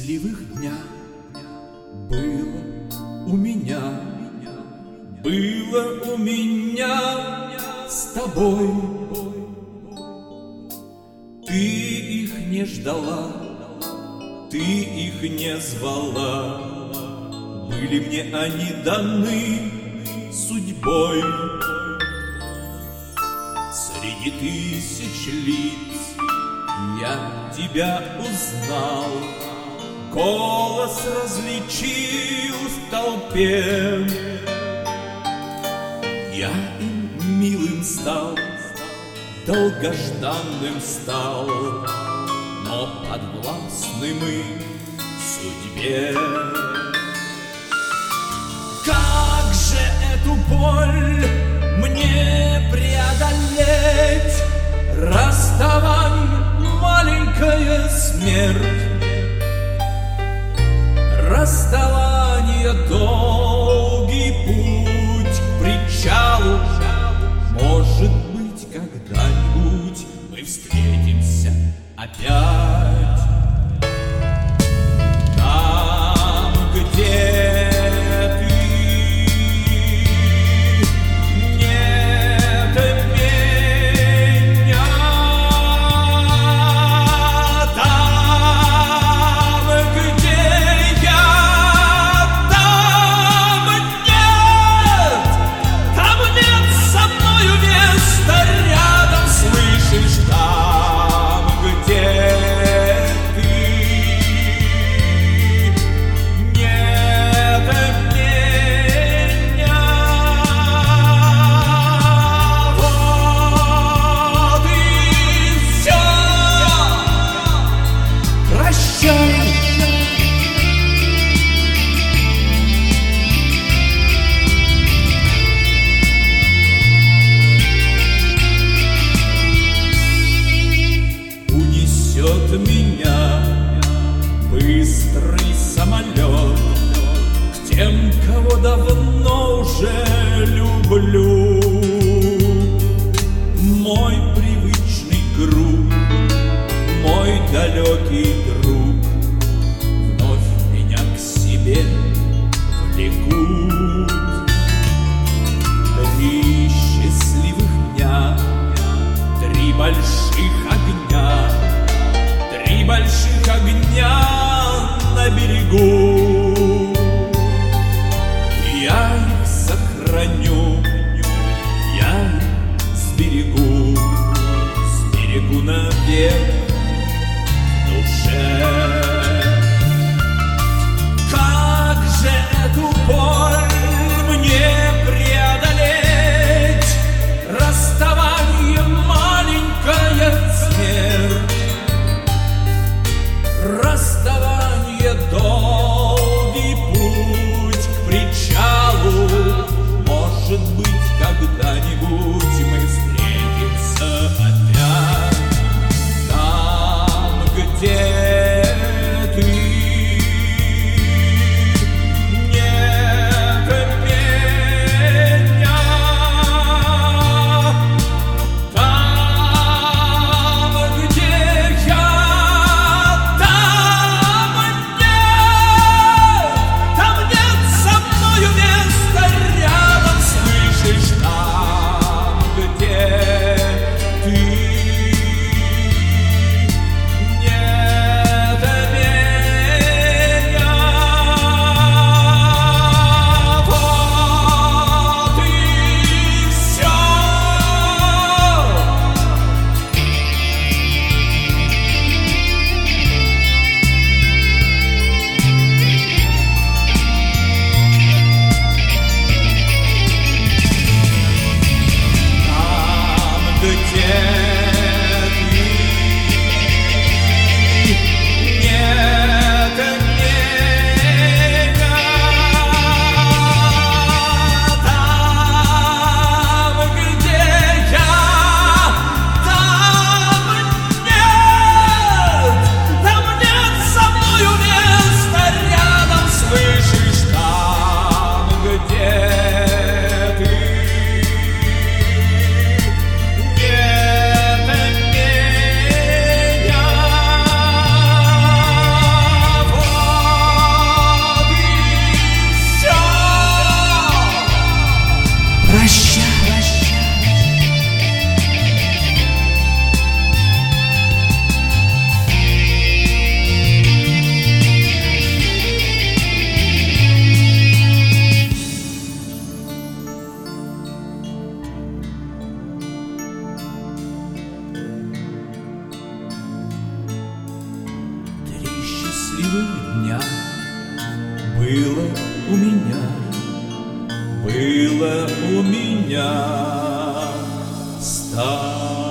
счастливых дня было у меня, было у меня с тобой. Ты их не ждала, ты их не звала, были мне они даны судьбой. Среди тысяч лиц я тебя узнал, голос различил в толпе. Я им милым стал, долгожданным стал, но подвластным им судьбе. Как же эту боль мне преодолеть? Расставание, маленькая смерть, расставание, долгий путь к причалу. Может быть, когда-нибудь мы встретимся опять. Там, где было у меня, было у меня.